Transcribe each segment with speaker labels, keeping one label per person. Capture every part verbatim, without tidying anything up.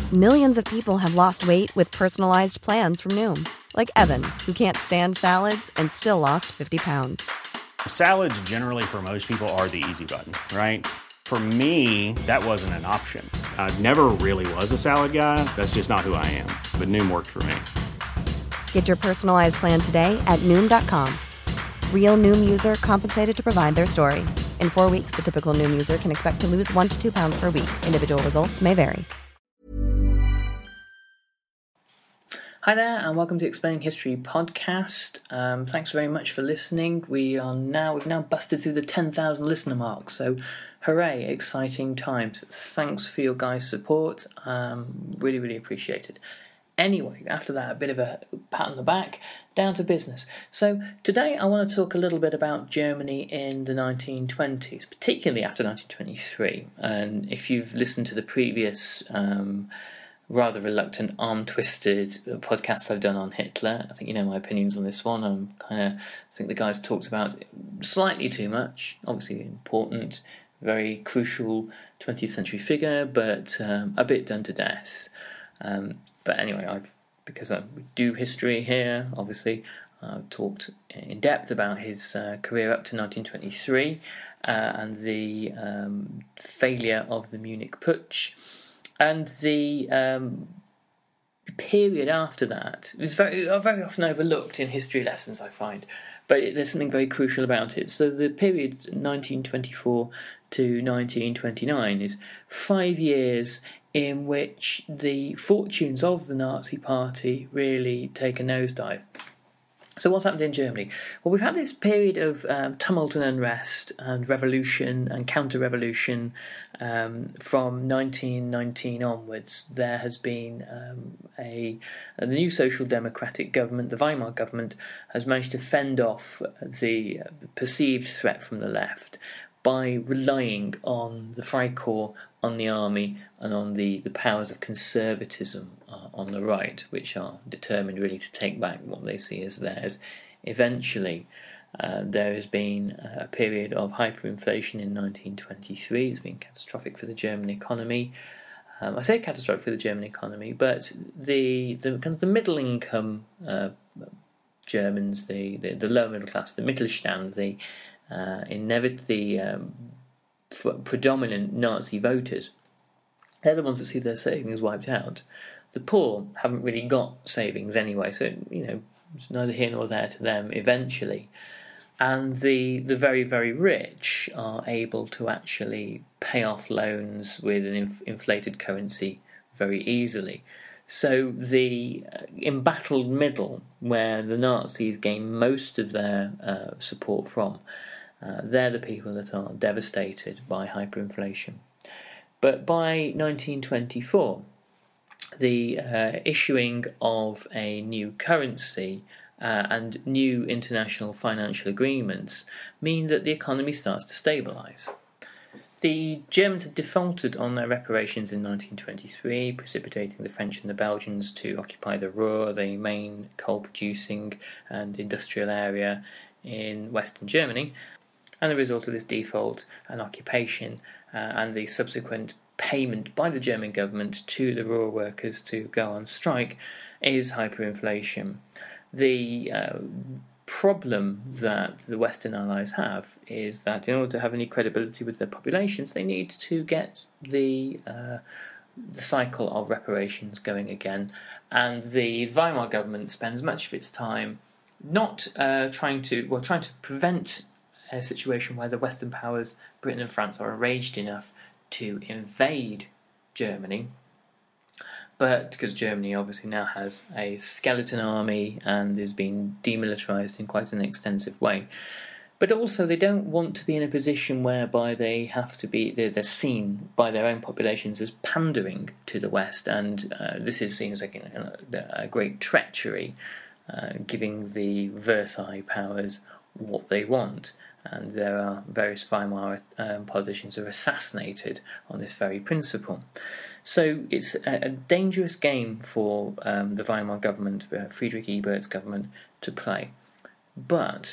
Speaker 1: Millions of people have lost weight with personalized plans from Noom. Like Evan, who can't stand salads and still lost fifty pounds.
Speaker 2: Salads generally for most people are the easy button, right? For me, that wasn't an option. I never really was a salad guy. That's just not who I am. But Noom worked for me.
Speaker 1: Get your personalized plan today at Noom dot com. Real Noom user compensated to provide their story. In four weeks, the typical Noom user can expect to lose one to two pounds per week. Individual results may vary.
Speaker 3: Hi there, and welcome to Explaining History podcast. Um, thanks very much for listening. We are now we've now busted through the ten thousand listener mark, so hooray! Exciting times. Thanks for your guys' support. Um, really, really appreciate it. Anyway, after that, a bit of a pat on the back. Down to business. So today, I want to talk a little bit about Germany in the nineteen twenties, particularly after nineteen twenty-three. And if you've listened to the previous Um, rather reluctant, arm-twisted podcasts I've done on Hitler, I think you know my opinions on this one. I'm kind of, I think the guys talked about it slightly too much. Obviously important, very crucial twentieth century figure, but um, a bit done to death. Um, but anyway, I've because I do history here, obviously, I've talked in depth about his uh, career up to nineteen twenty-three uh, and the um, failure of the Munich Putsch. And the um, period after that is very, very often overlooked in history lessons, I find, but it, there's something very crucial about it. So the period nineteen twenty-four to nineteen twenty-nine is five years in which the fortunes of the Nazi Party really take a nosedive. So what's happened in Germany? Well, we've had this period of um, tumult and unrest and revolution and counter-revolution um, from nineteen nineteen onwards. There has been um, a, a the new social democratic government, the Weimar government, has managed to fend off the perceived threat from the left by relying on the Freikorps, on the army, and on the, the powers of conservatism uh, on the right, which are determined really to take back what they see as theirs. Eventually, uh, there has been a period of hyperinflation in nineteen twenty-three. It's been catastrophic for the German economy. Um, I say catastrophic for the German economy, but the the kind of the middle income uh, Germans, the, the the lower middle class, the Mittelstand, the uh, inevit the um, predominant Nazi voters, they're the ones that see their savings wiped out. The poor haven't really got savings anyway, so you know it's neither here nor there to them eventually. And the the very, very rich are able to actually pay off loans with an inf- inflated currency very easily. So the uh, embattled middle, where the Nazis gain most of their uh, support from, Uh, they're the people that are devastated by hyperinflation. But by nineteen twenty-four, the uh, issuing of a new currency uh, and new international financial agreements mean that the economy starts to stabilise. The Germans had defaulted on their reparations in nineteen twenty-three, precipitating the French and the Belgians to occupy the Ruhr, the main coal-producing and industrial area in Western Germany. And the result of this default and occupation uh, and the subsequent payment by the German government to the Ruhr workers to go on strike is hyperinflation. The uh, problem that the Western Allies have is that in order to have any credibility with their populations, they need to get the uh, the cycle of reparations going again. And the Weimar government spends much of its time not uh, trying to, well, trying to prevent a situation where the Western powers, Britain and France, are enraged enough to invade Germany. But because Germany obviously now has a skeleton army and is being demilitarised in quite an extensive way. But also they don't want to be in a position whereby they have to be, they're, they're seen by their own populations as pandering to the West. And uh, this is seen as like a, a great treachery, uh, giving the Versailles powers what they want. And there are various Weimar um, politicians who are assassinated on this very principle. So it's a, a dangerous game for um, the Weimar government, uh, Friedrich Ebert's government, to play. But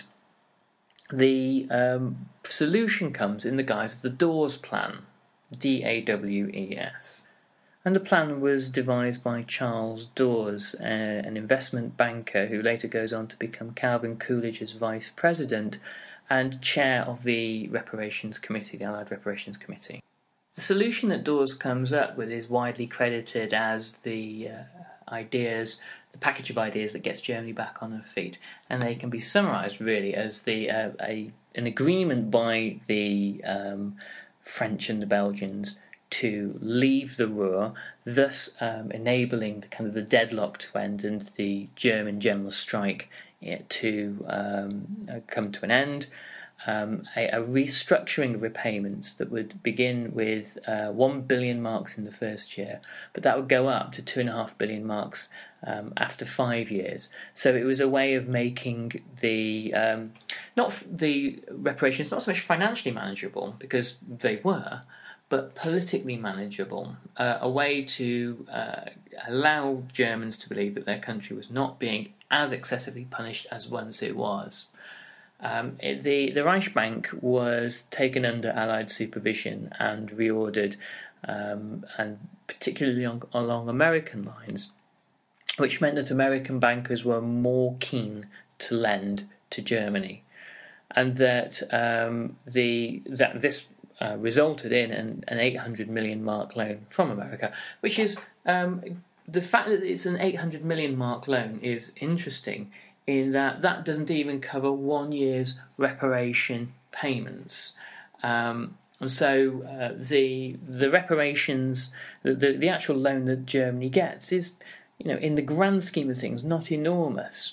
Speaker 3: the um, solution comes in the guise of the Dawes Plan, D A W E S. And the plan was devised by Charles Dawes, uh, an investment banker who later goes on to become Calvin Coolidge's vice president and chair of the Reparations Committee, the Allied Reparations Committee. The solution that Dawes comes up with is widely credited as the uh, ideas, the package of ideas that gets Germany back on her feet, and they can be summarised really as the uh, a an agreement by the um, French and the Belgians to leave the Ruhr, thus um, enabling the kind of the deadlock to end and the German general strike to um, come to an end. Um, a, a restructuring of repayments that would begin with uh, one billion marks in the first year, but that would go up to two and a half billion marks um, after five years. So it was a way of making the um, not the reparations not so much financially manageable, because they were, but politically manageable. Uh, a way to uh, allow Germans to believe that their country was not being as excessively punished as once it was. Um, it, the, the Reichsbank was taken under Allied supervision and reordered, um, and particularly on, along American lines, which meant that American bankers were more keen to lend to Germany, and that um, the that this uh, resulted in an, an eight hundred million mark loan from America, which is um, the fact that it's an eight hundred million mark loan is interesting, in that that doesn't even cover one year's reparation payments. Um, and so uh, the the reparations, the, the the actual loan that Germany gets is, you know, in the grand scheme of things, not enormous.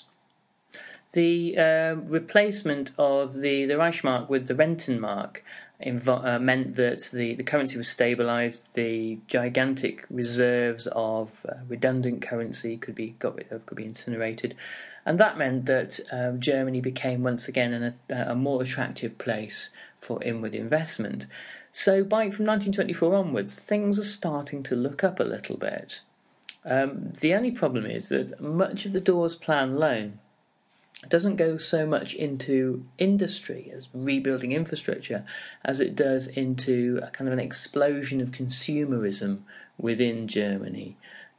Speaker 3: The uh, replacement of the, the Reichsmark with the Rentenmark invo- uh, meant that the, the currency was stabilised, the gigantic reserves of uh, redundant currency could be got rid of, could be incinerated. And that meant that uh, Germany became once again an, a, a more attractive place for inward investment. So by from nineteen twenty-four onwards, things are starting to look up a little bit. Um, the only problem is that much of the Dawes Plan loan doesn't go so much into industry as rebuilding infrastructure as it does into a kind of an explosion of consumerism within Germany.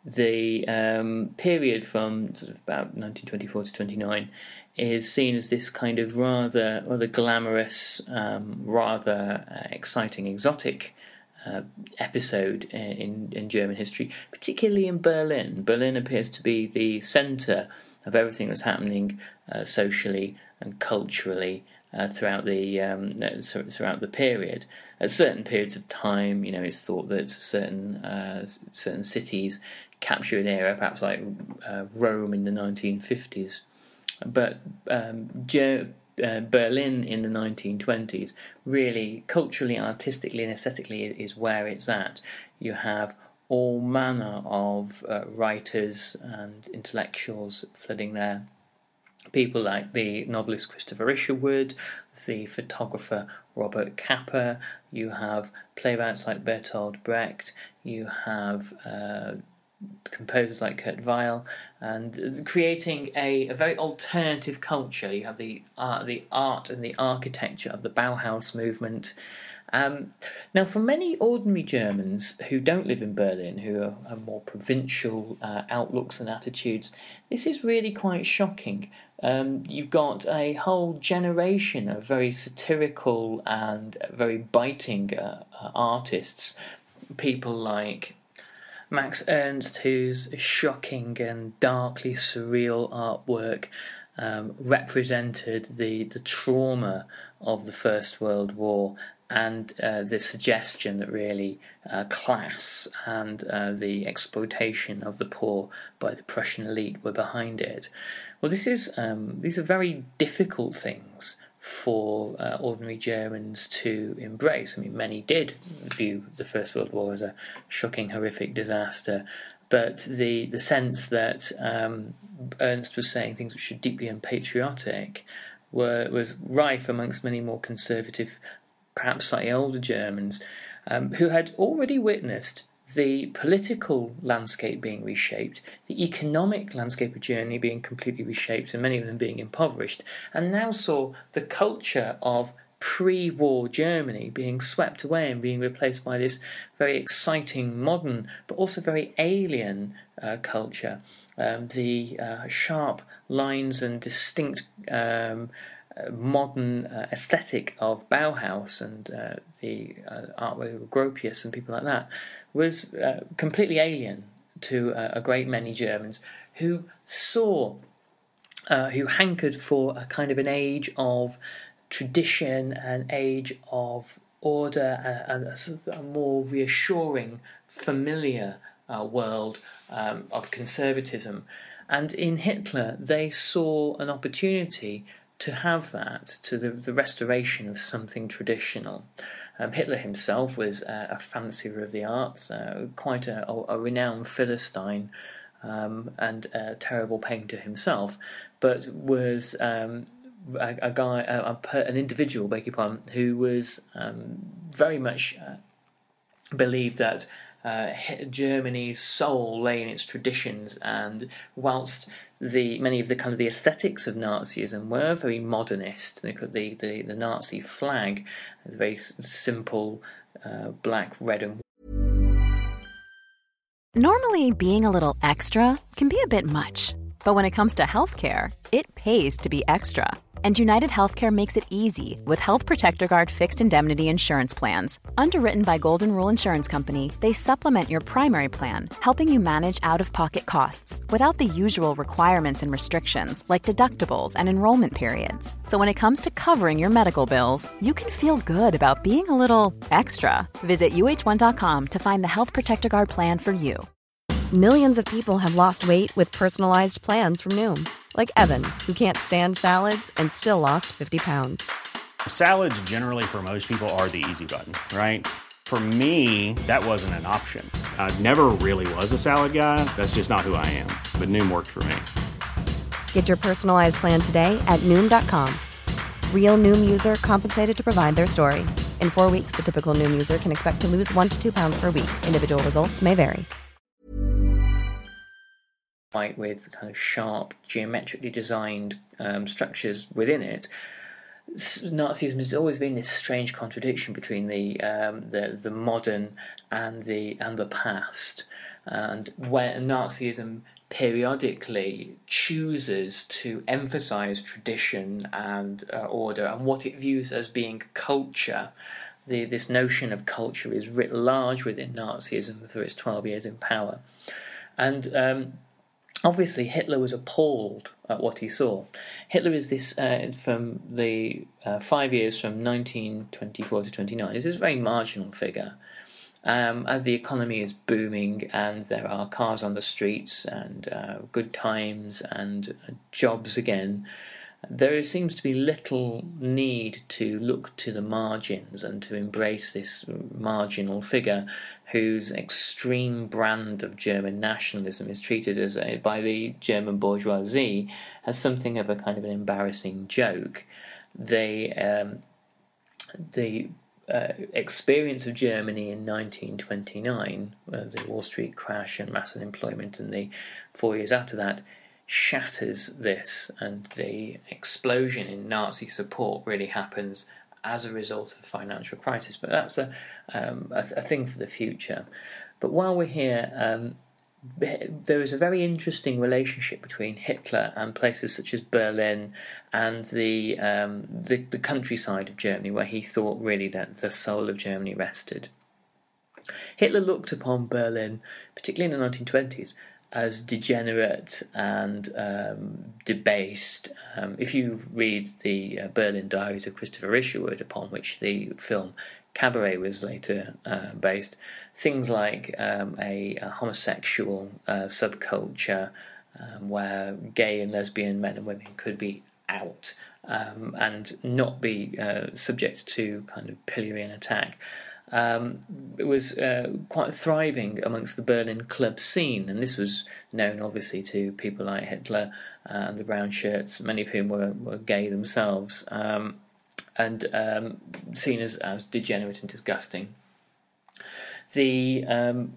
Speaker 3: The um, period from sort of about nineteen twenty-four to twenty-nine is seen as this kind of rather rather glamorous, um, rather uh, exciting, exotic uh, episode in, in German history, particularly in Berlin. Berlin appears to be the centre of everything that's happening uh, socially and culturally uh, throughout the um, throughout the period. At certain periods of time, you know, it's thought that certain uh, certain cities capture an era, perhaps like uh, Rome in the nineteen fifties, but um, Ger- uh, Berlin in the nineteen twenties really, culturally, artistically, and aesthetically, is where it's at. You have all manner of uh, writers and intellectuals flooding there. People like the novelist Christopher Isherwood, the photographer Robert Capa. You have playwrights like Bertolt Brecht. You have uh, composers like Kurt Weill, and creating a, a very alternative culture. You have the art, the art and the architecture of the Bauhaus movement. Um, now, for many ordinary Germans who don't live in Berlin, who are, have more provincial uh, outlooks and attitudes, this is really quite shocking. Um, you've got a whole generation of very satirical and very biting uh, uh, artists, people like Max Ernst, whose shocking and darkly surreal artwork um, represented the, the trauma of the First World War and uh, the suggestion that really uh, class and uh, the exploitation of the poor by the Prussian elite were behind it. Well, this is um, these are very difficult things for uh, ordinary Germans to embrace. I mean, many did view the First World War as a shocking, horrific disaster, but the the sense that um, Ernst was saying things which were deeply unpatriotic were was rife amongst many more conservative, perhaps slightly older Germans, um, who had already witnessed the political landscape being reshaped, the economic landscape of Germany being completely reshaped, and many of them being impoverished, and now saw the culture of pre-war Germany being swept away and being replaced by this very exciting, modern, but also very alien uh, culture. Um, the uh, sharp lines and distinct um, uh, modern uh, aesthetic of Bauhaus and uh, the uh, artwork of Gropius and people like that was uh, completely alien to uh, a great many Germans who saw, uh, who hankered for a kind of an age of tradition, an age of order, and a, sort of a more reassuring, familiar uh, world um, of conservatism. And in Hitler, they saw an opportunity to have that, to the, the restoration of something traditional. Um, Hitler himself was uh, a fancier of the arts, uh, quite a, a renowned Philistine, um, and a terrible painter himself, but was um, a, a guy, a, a, an individual, beg your pardon, who was um, very much uh, believed that uh, Germany's soul lay in its traditions, and whilst the many of the kind of the aesthetics of Nazism were very modernist, the the, the, the Nazi flag is a very simple uh, black, red, and
Speaker 4: Normally, being a little extra can be a bit much, but when it comes to healthcare, it pays to be extra. And United Healthcare makes it easy with Health Protector Guard fixed indemnity insurance plans. Underwritten by Golden Rule Insurance Company, they supplement your primary plan, helping you manage out-of-pocket costs without the usual requirements and restrictions like deductibles and enrollment periods. So when it comes to covering your medical bills, you can feel good about being a little extra. Visit U H one dot com to find the Health Protector Guard plan for you.
Speaker 1: Millions of people have lost weight with personalized plans from Noom. Like Evan, who can't stand salads and still lost fifty pounds.
Speaker 2: Salads generally for most people are the easy button, right? For me, that wasn't an option. I never really was a salad guy. That's just not who I am. But Noom worked for me.
Speaker 1: Get your personalized plan today at Noom dot com. Real Noom user compensated to provide their story. In four weeks, the typical Noom user can expect to lose one to two pounds per week. Individual results may vary.
Speaker 3: With kind of sharp, geometrically designed um, structures within it. Nazism has always been this strange contradiction between the um, the, the modern and the and the past, and when Nazism periodically chooses to emphasize tradition and uh, order and what it views as being culture. The, this notion of culture is writ large within Nazism for its twelve years in power, and um, obviously, Hitler was appalled at what he saw. Hitler is this, uh, from the uh, five years from nineteen twenty-four to twenty-nine, is this very marginal figure. Um, as the economy is booming and there are cars on the streets and uh, good times and uh, jobs again, there seems to be little need to look to the margins and to embrace this marginal figure whose extreme brand of German nationalism is treated as a, by the German bourgeoisie as something of a kind of an embarrassing joke. They, um, the uh, experience of Germany in nineteen twenty-nine, uh, the Wall Street crash and mass unemployment, and the four years after that, shatters this, and the explosion in Nazi support really happens as a result of financial crisis. But that's a, um, a, a thing for the future. But while we're here, um, there is a very interesting relationship between Hitler and places such as Berlin and the, um, the the countryside of Germany, where he thought really that the soul of Germany rested. Hitler looked upon Berlin, particularly in the nineteen twenties, as degenerate and um, debased. Um, if you read the uh, Berlin Diaries of Christopher Isherwood, upon which the film Cabaret was later uh, based, things like um, a, a homosexual uh, subculture um, where gay and lesbian men and women could be out um, and not be uh, subject to kind of pillory attack. Um, it was uh, quite thriving amongst the Berlin club scene, and this was known obviously to people like Hitler uh, and the Brown Shirts, many of whom were, were gay themselves, um, and um, seen as, as degenerate and disgusting. The um,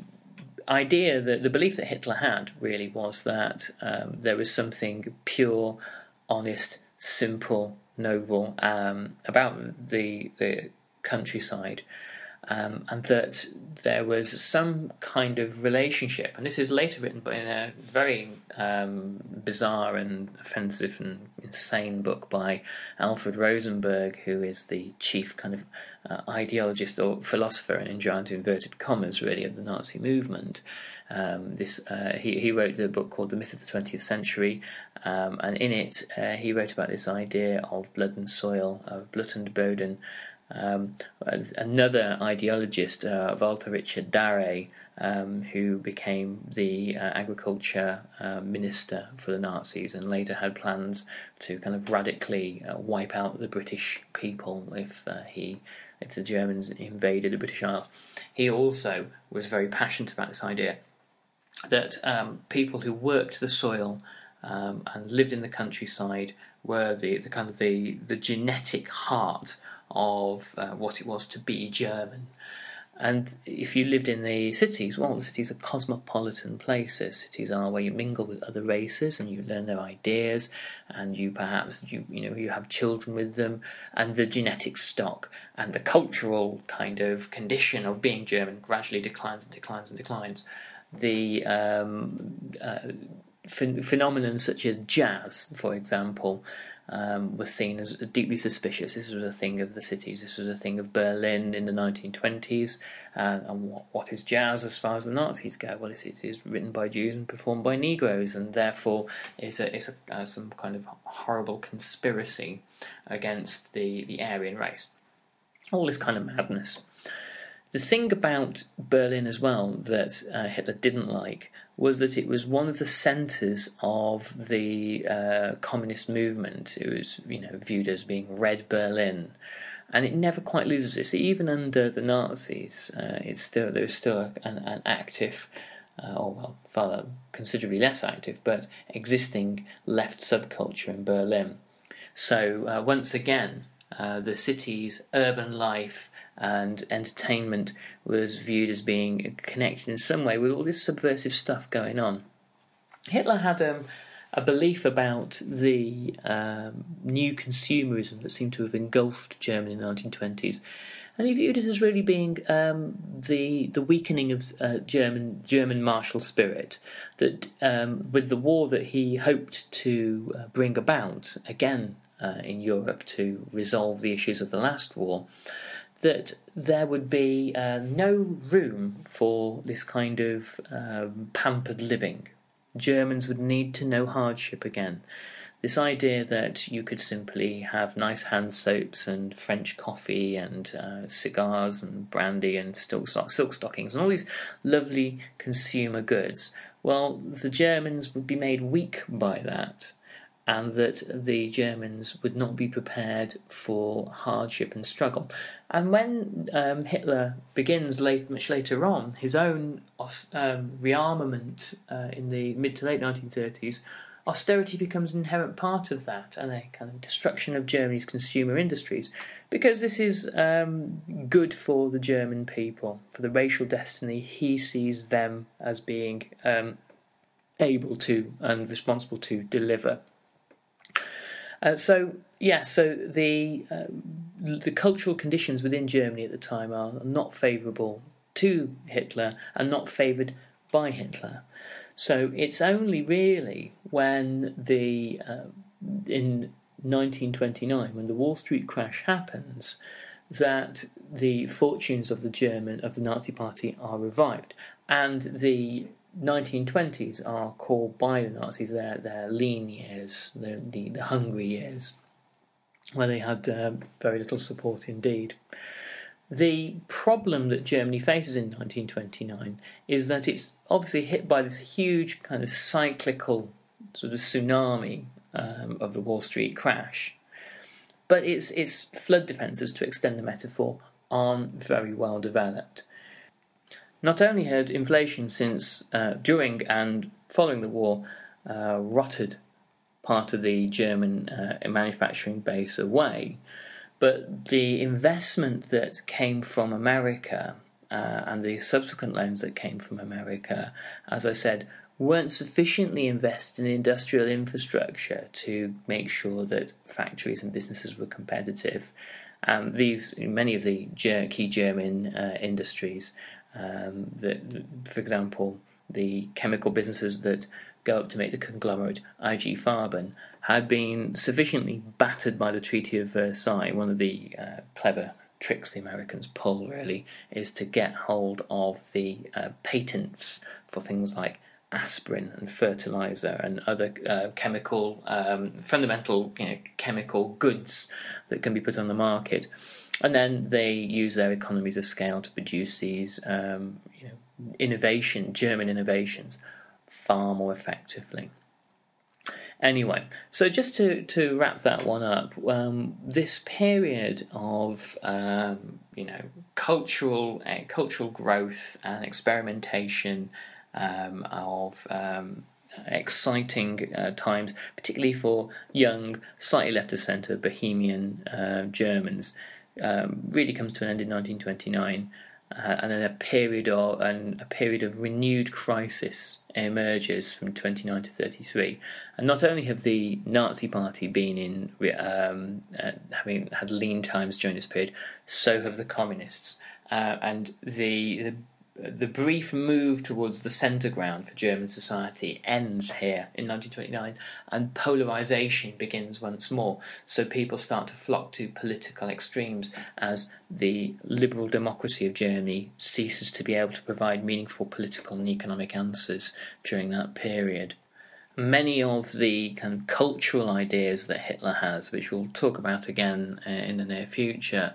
Speaker 3: idea, that the belief that Hitler had really was that um, there was something pure, honest, simple, noble um, about the the countryside, um, and that there was some kind of relationship. And this is later written, but in a very um, bizarre and offensive and insane book by Alfred Rosenberg, who is the chief kind of uh, ideologist or philosopher, and in giant inverted commas, really, of the Nazi movement. Um, this uh, he, he wrote a book called The Myth of the twentieth Century, um, and in it uh, he wrote about this idea of blood and soil, of Blut und Boden. Um, another ideologist, uh, Walter Richard Darré, um, who became the uh, agriculture uh, minister for the Nazis and later had plans to kind of radically uh, wipe out the British people if uh, he if the Germans invaded the British Isles. He also was very passionate about this idea that um, people who worked the soil um, and lived in the countryside were the, the kind of the, the genetic heart of uh, what it was to be German. And if you lived in the cities, well, the cities are cosmopolitan places. Cities are where you mingle with other races and you learn their ideas, and you perhaps you you know you have children with them, and the genetic stock and the cultural kind of condition of being German gradually declines and declines and declines. The um, uh, ph- phenomenon such as jazz, for example, Um, was seen as deeply suspicious. This was a thing of the cities. This was a thing of Berlin in the nineteen twenties. Uh, and what, what is jazz as far as the Nazis go? Well, it's, it is written by Jews and performed by Negroes, and therefore it's a, it's a, uh, some kind of horrible conspiracy against the, the Aryan race. All this kind of madness. The thing about Berlin as well that uh, Hitler didn't like was that it was one of the centres of the uh, communist movement. It was, you know, viewed as being Red Berlin, and it never quite loses this. Even under the Nazis, uh, it's still there is still an, an active, uh, or well, far considerably less active, but existing left subculture in Berlin. So uh, once again, uh, the city's urban life and entertainment was viewed as being connected in some way with all this subversive stuff going on. Hitler had um, a belief about the um, new consumerism that seemed to have engulfed Germany in the nineteen twenties, and he viewed it as really being um, the the weakening of uh, German German martial spirit. That um, with the war that he hoped to uh, bring about again uh, in Europe to resolve the issues of the last war, that there would be uh, no room for this kind of um, pampered living. Germans would need to know hardship again. This idea that you could simply have nice hand soaps and French coffee and uh, cigars and brandy and silk, silk stockings and all these lovely consumer goods, well, the Germans would be made weak by that, and that the Germans would not be prepared for hardship and struggle. And when um, Hitler begins late, much later on his own um, rearmament uh, in the mid to late nineteen thirties, austerity becomes an inherent part of that, and a kind of destruction of Germany's consumer industries, because this is um, good for the German people, for the racial destiny. He sees them as being um, able to and responsible to deliver. Uh, so, yeah, so the uh, the cultural conditions within Germany at the time are not favourable to Hitler and not favoured by Hitler. So it's only really when the uh, in nineteen twenty-nine, when the Wall Street crash happens, that the fortunes of the German of the Nazi Party are revived, and the nineteen twenties are called by the Nazis their, their lean years, the, the, the hungry years, where they had uh, very little support indeed. The problem that Germany faces in nineteen twenty-nine is that it's obviously hit by this huge kind of cyclical sort of tsunami um, of the Wall Street crash, but its its flood defences, to extend the metaphor, aren't very well developed. Not only had inflation since uh, during and following the war uh, rotted part of the German uh, manufacturing base away, but the investment that came from America uh, and the subsequent loans that came from America, as I said, weren't sufficiently invested in industrial infrastructure to make sure that factories and businesses were competitive. Um, these many of the key German uh, industries, um, that, for example, the chemical businesses that go up to make the conglomerate I G Farben, had been sufficiently battered by the Treaty of Versailles. One of the uh, clever tricks the Americans pull, really, is to get hold of the uh, patents for things like aspirin and fertilizer and other uh, chemical, um, fundamental you know, chemical goods that can be put on the market. And then they use their economies of scale to produce these um, you know, innovation, German innovations, far more effectively. Anyway, so just to, to wrap that one up, um, this period of um, you know cultural uh, cultural growth and experimentation, um, of um, exciting uh, times, particularly for young, slightly left of centre Bohemian uh, Germans, um, really comes to an end in nineteen twenty-nine. Uh, and then a period of and a period of renewed crisis emerges from twenty-nine to thirty-three. And not only have the Nazi Party been in um, uh, having had lean times during this period, so have the communists. Uh, and the, the the brief move towards the centre ground for German society ends here in nineteen twenty-nine, and polarisation begins once more. So people start to flock to political extremes as the liberal democracy of Germany ceases to be able to provide meaningful political and economic answers during that period. Many of the kind of cultural ideas that Hitler has, which we'll talk about again uh, in the near future,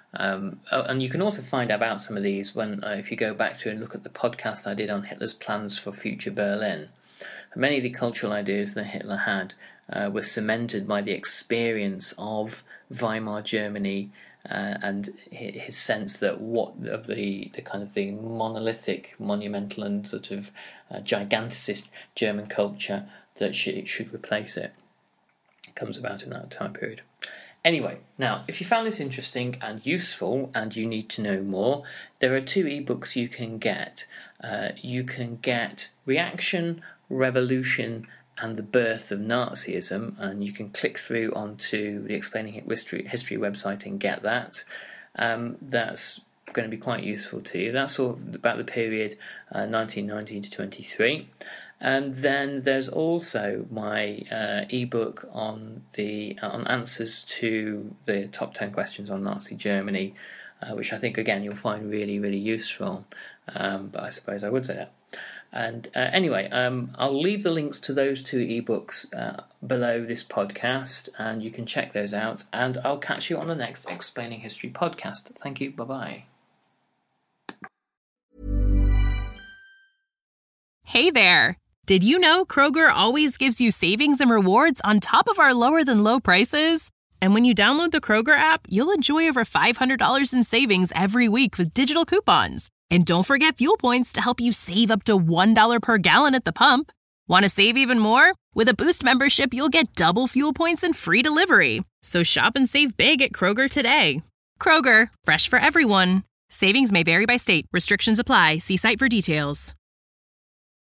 Speaker 3: Um, and you can also find out about some of these when, uh, if you go back to and look at the podcast I did on Hitler's plans for future Berlin. Many of the cultural ideas that Hitler had uh, were cemented by the experience of Weimar Germany uh, and his sense that what of the, the kind of the monolithic, monumental, and sort of uh, giganticist German culture that should, should replace it. It comes about in that time period. Anyway, now, if you found this interesting and useful and you need to know more, there are two ebooks you can get. Uh, you can get Reaction, Revolution, and the Birth of Nazism, and you can click through onto the Explaining History, History website and get that. Um, that's going to be quite useful to you. That's all about the period uh, nineteen nineteen to twenty-three. And then there's also my uh, ebook on the uh, on answers to the top ten questions on Nazi Germany, uh, which I think again you'll find really really useful. Um, but I suppose I would say that. And uh, anyway, um, I'll leave the links to those two ebooks uh, below this podcast, and you can check those out. And I'll catch you on the next Explaining History podcast. Thank you. Bye bye.
Speaker 5: Hey there. Did you know Kroger always gives you savings and rewards on top of our lower-than-low prices? And when you download the Kroger app, you'll enjoy over five hundred dollars in savings every week with digital coupons. And don't forget fuel points to help you save up to one dollar per gallon at the pump. Want to save even more? With a Boost membership, you'll get double fuel points and free delivery. So shop and save big at Kroger today. Kroger, fresh for everyone. Savings may vary by state. Restrictions apply. See site for details.